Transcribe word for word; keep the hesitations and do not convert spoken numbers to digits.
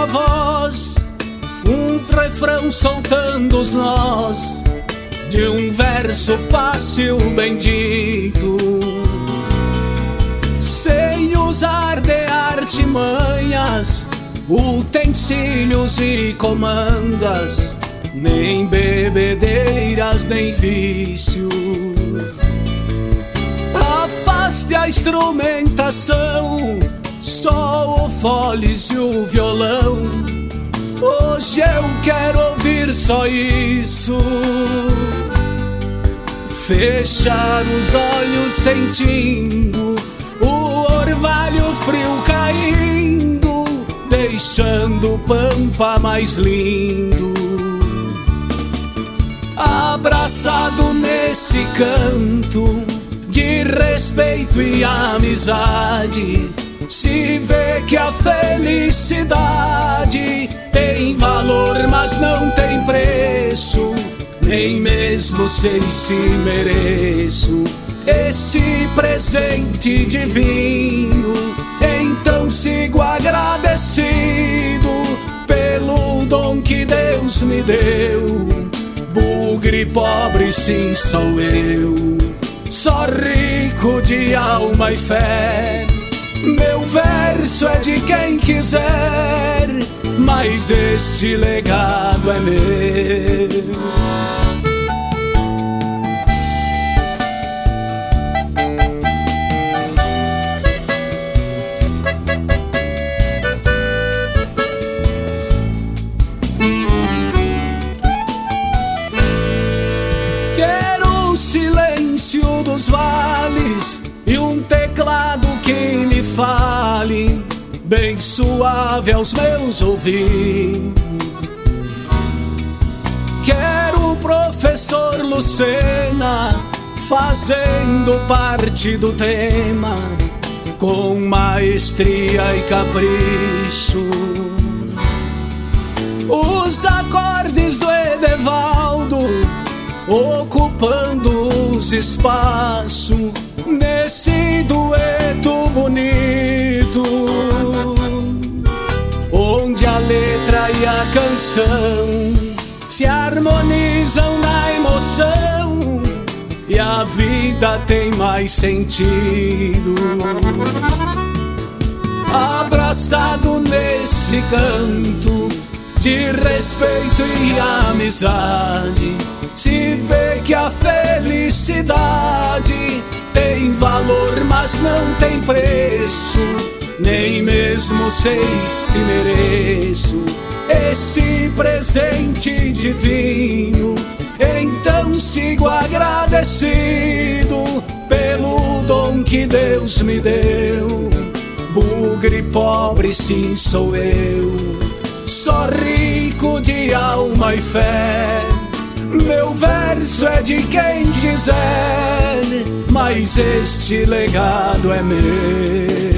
uma voz, um refrão soltando os nós de um verso fácil, bendito, sem usar de artimanhas, utensílios e comandas, nem bebedeiras, nem vício. Afaste a instrumentação, só o foles e o violão. Hoje eu quero ouvir só isso. Fechar os olhos sentindo o orvalho frio caindo, deixando o pampa mais lindo. Abraçado nesse canto de respeito e amizade, se vê que a felicidade tem valor, mas não tem preço. Nem mesmo sei se mereço esse presente divino. Então sigo agradecido pelo dom que Deus me deu. Bugre pobre, sim, sou eu, só rico de alma e fé. Meu verso é de quem quiser, mas este legado é meu. Quero o silêncio dos vales e um teclado que me fale bem suave aos meus ouvidos. Quero o professor Lucena fazendo parte do tema com maestria e capricho. Os acordes do Edevaldo ocupando os espaços nesse dueto bonito, onde a letra e a canção se harmonizam na emoção e a vida tem mais sentido. Abraçado nesse canto de respeito e amizade, se vê que a felicidade tem valor, mas não tem preço. Nem mesmo sei se mereço esse presente divino. Então sigo agradecido pelo dom que Deus me deu. Bugre pobre, sim, sou eu, só rico de alma e fé. Meu verso é de quem quiser, mas este legado é meu.